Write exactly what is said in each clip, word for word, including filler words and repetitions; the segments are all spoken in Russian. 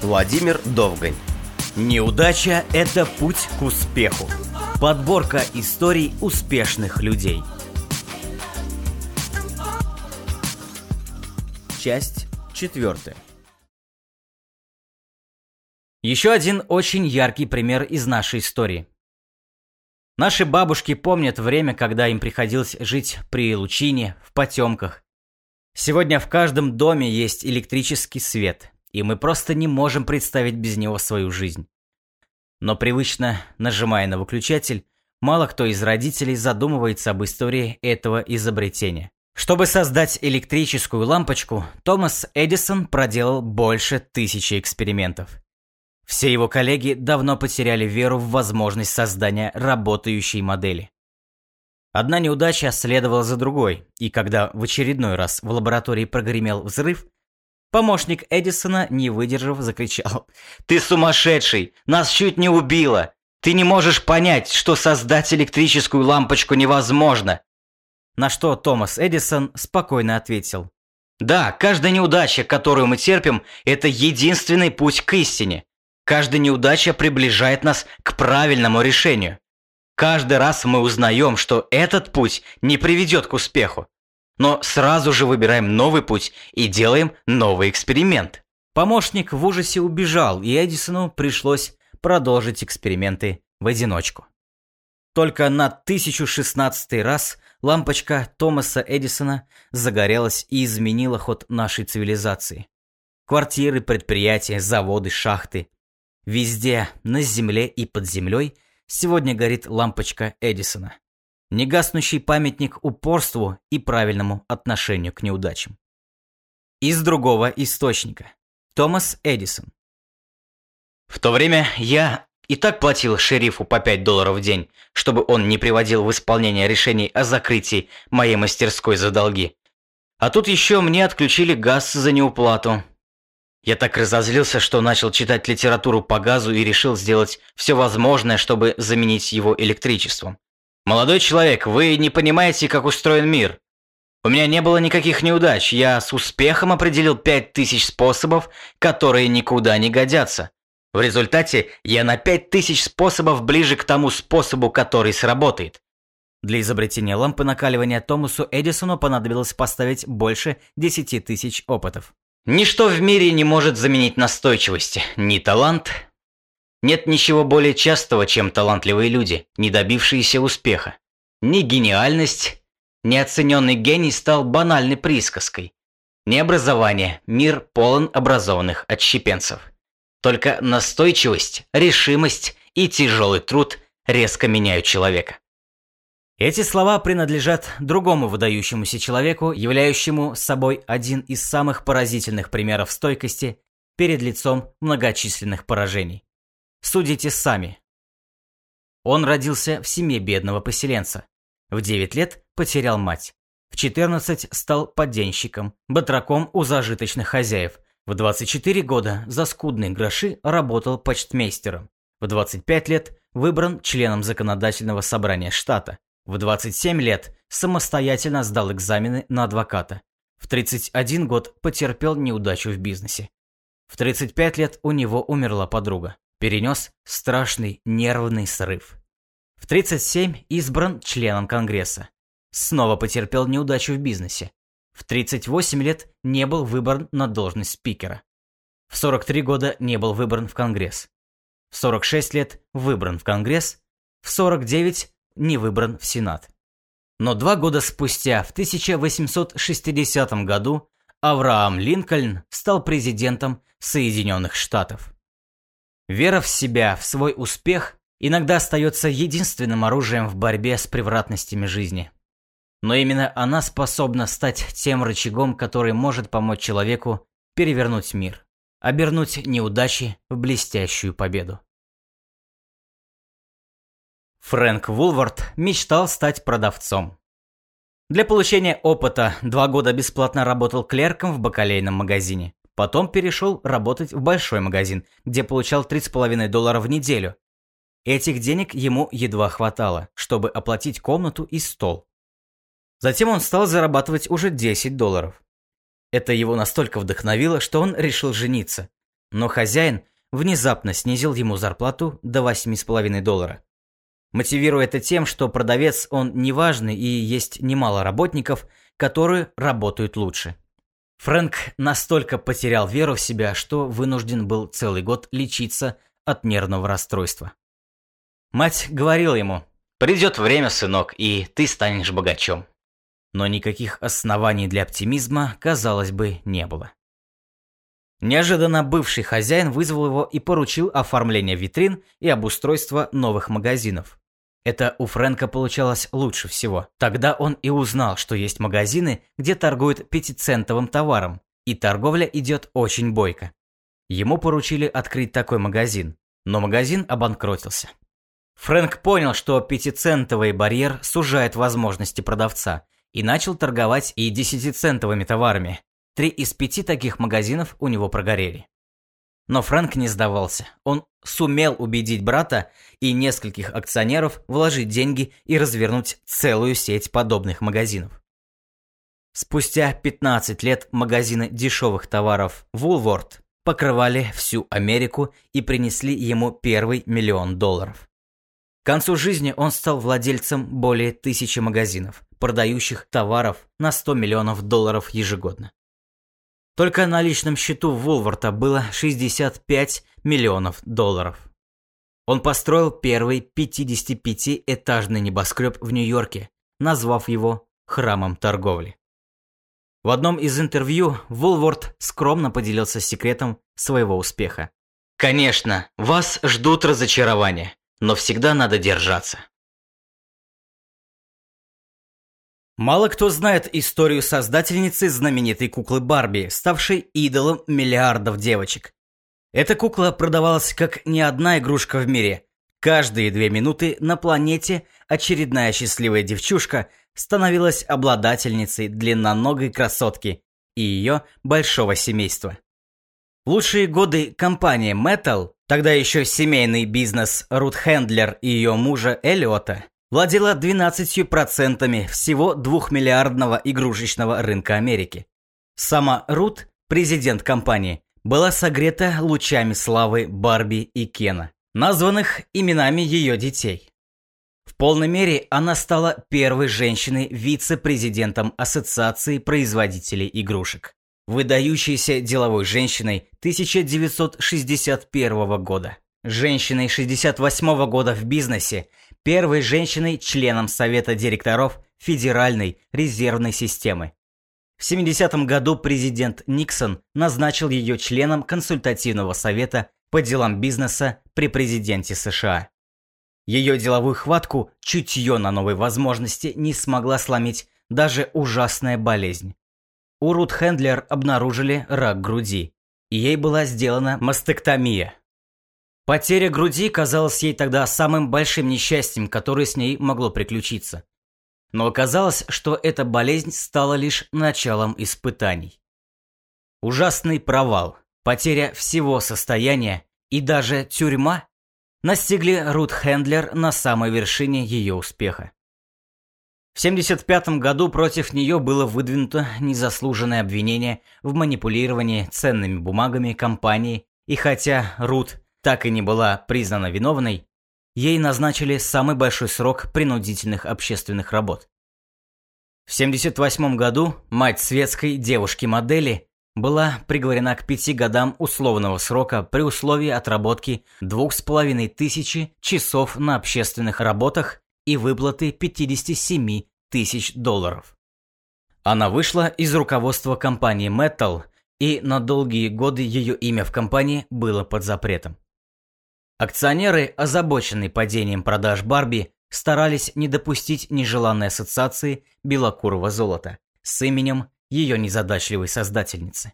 Владимир Довгань. Неудача – это путь к успеху. Подборка историй успешных людей. Часть четвертая. Еще один очень яркий пример из нашей истории. Наши бабушки помнят время, когда им приходилось жить при лучине, в потемках. Сегодня в каждом доме есть электрический свет, и мы просто не можем представить без него свою жизнь. Но привычно нажимая на выключатель, мало кто из родителей задумывается об истории этого изобретения. Чтобы создать электрическую лампочку, Томас Эдисон проделал больше тысячи экспериментов. Все его коллеги давно потеряли веру в возможность создания работающей модели. Одна неудача следовала за другой, и когда в очередной раз в лаборатории прогремел взрыв, помощник Эдисона, не выдержав, закричал: «Ты сумасшедший! Нас чуть не убило! Ты не можешь понять, что создать электрическую лампочку невозможно!» На что Томас Эдисон спокойно ответил: «Да, каждая неудача, которую мы терпим, это единственный путь к истине. Каждая неудача приближает нас к правильному решению. Каждый раз мы узнаем, что этот путь не приведет к успеху. Но сразу же выбираем новый путь и делаем новый эксперимент». Помощник в ужасе убежал, и Эдисону пришлось продолжить эксперименты в одиночку. Только на тысяча шестнадцатый раз лампочка Томаса Эдисона загорелась и изменила ход нашей цивилизации. Квартиры, предприятия, заводы, шахты. Везде, на земле и под землей, сегодня горит лампочка Эдисона. Негаснущий памятник упорству и правильному отношению к неудачам. Из другого источника. Томас Эдисон. В то время я и так платил шерифу по пять долларов в день, чтобы он не приводил в исполнение решений о закрытии моей мастерской за долги. А тут еще мне отключили газ за неуплату. Я так разозлился, что начал читать литературу по газу и решил сделать все возможное, чтобы заменить его электричеством. «Молодой человек, вы не понимаете, как устроен мир. У меня не было никаких неудач, я с успехом определил пять тысяч способов, которые никуда не годятся. В результате я на пять тысяч способов ближе к тому способу, который сработает». Для изобретения лампы накаливания Томасу Эдисону понадобилось поставить больше десяти тысяч опытов. Ничто в мире не может заменить настойчивости, ни талант. Нет ничего более частого, чем талантливые люди, не добившиеся успеха. Ни гениальность, ни оцененный гений стал банальной присказкой. Ни образование, мир полон образованных отщепенцев. Только настойчивость, решимость и тяжелый труд резко меняют человека. Эти слова принадлежат другому выдающемуся человеку, являющему собой один из самых поразительных примеров стойкости перед лицом многочисленных поражений. Судите сами. Он родился в семье бедного поселенца. В девять лет потерял мать. В четырнадцать стал поденщиком, батраком у зажиточных хозяев. В двадцать четыре года за скудные гроши работал почтмейстером. В двадцать пять лет выбран членом законодательного собрания штата. В двадцать семь лет самостоятельно сдал экзамены на адвоката. В тридцать один год потерпел неудачу в бизнесе. В тридцать пять лет у него умерла подруга. Перенес страшный нервный срыв. В тридцать семь избран членом Конгресса. Снова потерпел неудачу в бизнесе. В тридцать восемь лет не был выбран на должность спикера. В сорок три года не был выбран в Конгресс. В сорок шесть лет выбран в Конгресс. В сорок девять не выбран в Сенат. Но два года спустя, в тысяча восемьсот шестидесятом году, Авраам Линкольн стал президентом Соединенных Штатов. Вера в себя, в свой успех иногда остается единственным оружием в борьбе с превратностями жизни. Но именно она способна стать тем рычагом, который может помочь человеку перевернуть мир, обернуть неудачи в блестящую победу. Фрэнк Вулвард мечтал стать продавцом. Для получения опыта два года бесплатно работал клерком в бакалейном магазине. Потом перешел работать в большой магазин, где получал три с половиной доллара в неделю. Этих денег ему едва хватало, чтобы оплатить комнату и стол. Затем он стал зарабатывать уже десять долларов. Это его настолько вдохновило, что он решил жениться. но хозяин внезапно снизил ему зарплату до восемь с половиной долларов. Мотивируя это тем, что продавец он неважный и есть немало работников, которые работают лучше. Фрэнк настолько потерял веру в себя, что вынужден был целый год лечиться от нервного расстройства. Мать говорила ему: «Придет время, сынок, и ты станешь богачом». Но никаких оснований для оптимизма, казалось бы, не было. Неожиданно бывший хозяин вызвал его и поручил оформление витрин и обустройство новых магазинов. Это у Фрэнка получалось лучше всего. Тогда он и узнал, что есть магазины, где торгуют пятицентовым товаром, и торговля идет очень бойко. Ему поручили открыть такой магазин, но магазин обанкротился. Фрэнк понял, что пятицентовый барьер сужает возможности продавца, и начал торговать и десятицентовыми товарами. Три из пяти таких магазинов у него прогорели. Но Фрэнк не сдавался. Он сумел убедить брата и нескольких акционеров вложить деньги и развернуть целую сеть подобных магазинов. Спустя пятнадцать лет магазины дешевых товаров Woolworth покрывали всю Америку и принесли ему первый миллион долларов. К концу жизни он стал владельцем более тысячи магазинов, продающих товаров на сто миллионов долларов ежегодно. Только на личном счету Вулворта было шестьдесят пять миллионов долларов. Он построил первый пятидесятипятиэтажный небоскреб в Нью-Йорке, назвав его «Храмом торговли». В одном из интервью Вулворт скромно поделился секретом своего успеха. «Конечно, вас ждут разочарования, но всегда надо держаться». Мало кто знает историю создательницы знаменитой куклы Барби, ставшей идолом миллиардов девочек. Эта кукла продавалась как ни одна игрушка в мире. Каждые две минуты на планете очередная счастливая девчушка становилась обладательницей длинноногой красотки и ее большого семейства. В лучшие годы компания Mattel, тогда еще семейный бизнес Рут Хендлер и ее мужа Эллиота, владела двенадцатью процентами всего двухмиллиардного игрушечного рынка Америки. Сама Рут, президент компании, была согрета лучами славы Барби и Кена, названных именами ее детей. В полной мере она стала первой женщиной-вице-президентом Ассоциации производителей игрушек, выдающейся деловой женщиной тысяча девятьсот шестьдесят первого года, женщиной шестьдесят восьмого года в бизнесе, первой женщиной-членом Совета директоров Федеральной резервной системы. В семидесятом году президент Никсон назначил ее членом консультативного совета по делам бизнеса при президенте США. Ее деловую хватку, чутье на новые возможности не смогла сломить даже ужасная болезнь. У Рут Хендлер обнаружили рак груди, и ей была сделана мастектомия. Потеря груди казалась ей тогда самым большим несчастьем, которое с ней могло приключиться. Но оказалось, что эта болезнь стала лишь началом испытаний. Ужасный провал, потеря всего состояния и даже тюрьма настигли Рут Хендлер на самой вершине ее успеха. В семьдесят пятом году против нее было выдвинуто незаслуженное обвинение в манипулировании ценными бумагами компании, и хотя Рут так и не была признана виновной, ей назначили самый большой срок принудительных общественных работ. В семьдесят восьмом году мать светской девушки-модели была приговорена к пяти годам условного срока при условии отработки двух с половиной тысячи часов на общественных работах и выплаты пятьдесят семь тысяч долларов. Она вышла из руководства компании Mattel, и на долгие годы ее имя в компании было под запретом. Акционеры, озабоченные падением продаж Барби, старались не допустить нежеланной ассоциации белокурого золота с именем ее незадачливой создательницы.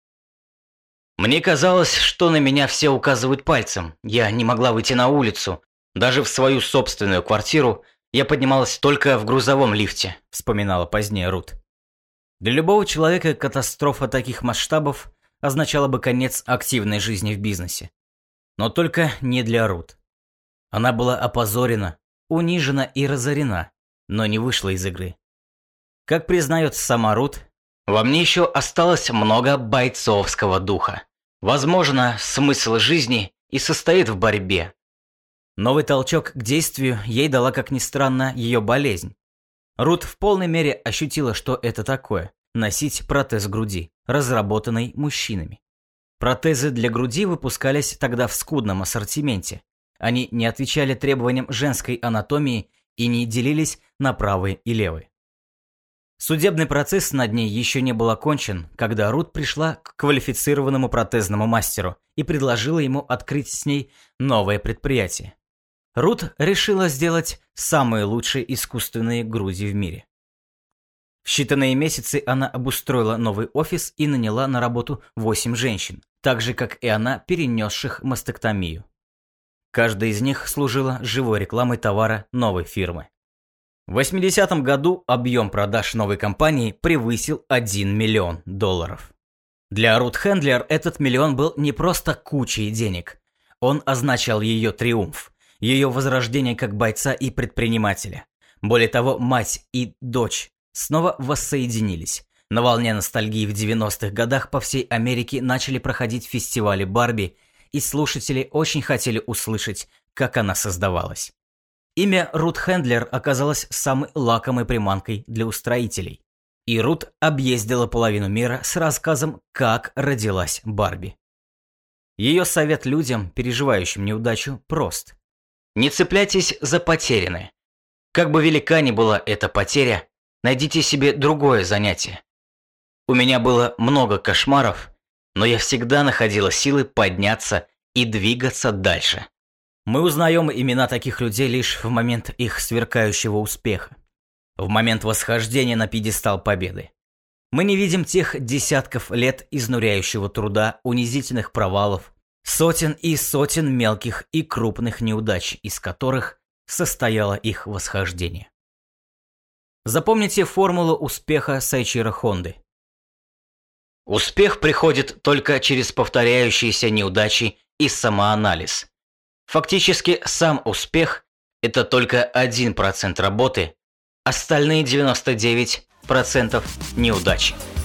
«Мне казалось, что на меня все указывают пальцем. Я не могла выйти на улицу. Даже в свою собственную квартиру я поднималась только в грузовом лифте», — вспоминала позднее Рут. Для любого человека катастрофа таких масштабов означала бы конец активной жизни в бизнесе. Но только не для Рут. Она была опозорена, унижена и разорена, но не вышла из игры. Как признает сама Рут, «Во мне еще осталось много бойцовского духа. Возможно, смысл жизни и состоит в борьбе. Новый толчок к действию ей дала, как ни странно, ее болезнь. Рут в полной мере ощутила, что это такое – носить протез груди, разработанный мужчинами. Протезы для груди выпускались тогда в скудном ассортименте. Они не отвечали требованиям женской анатомии и не делились на правые и левые. Судебный процесс над ней еще не был окончен, когда Рут пришла к квалифицированному протезному мастеру и предложила ему открыть с ней новое предприятие. Рут решила сделать самые лучшие искусственные груди в мире. В считанные месяцы она обустроила новый офис и наняла на работу восемь женщин, так же, как и она, перенесших мастектомию. Каждая из них служила живой рекламой товара новой фирмы. В восьмидесятом году объем продаж новой компании превысил один миллион долларов. Для Рут Хендлер этот миллион был не просто кучей денег. Он означал ее триумф, ее возрождение как бойца и предпринимателя. Более того, мать и дочь снова воссоединились. На волне ностальгии в девяностых годах по всей Америке начали проходить фестивали Барби, и слушатели очень хотели услышать, как она создавалась. Имя Рут Хендлер оказалось самой лакомой приманкой для устроителей. И Рут объездила половину мира с рассказом, как родилась Барби. Ее совет людям, переживающим неудачу, прост. Не цепляйтесь за потерянное. Как бы велика ни была эта потеря, найдите себе другое занятие. У меня было много кошмаров, но я всегда находила силы подняться и двигаться дальше. Мы узнаем имена таких людей лишь в момент их сверкающего успеха, в момент восхождения на пьедестал победы. Мы не видим тех десятков лет изнуряющего труда, унизительных провалов, сотен и сотен мелких и крупных неудач, из которых состояло их восхождение. Запомните формулу успеха Сайчиро Хонды. Успех приходит только через повторяющиеся неудачи и самоанализ. Фактически сам успех – это только один процент работы, остальные девяносто девять процентов неудачи.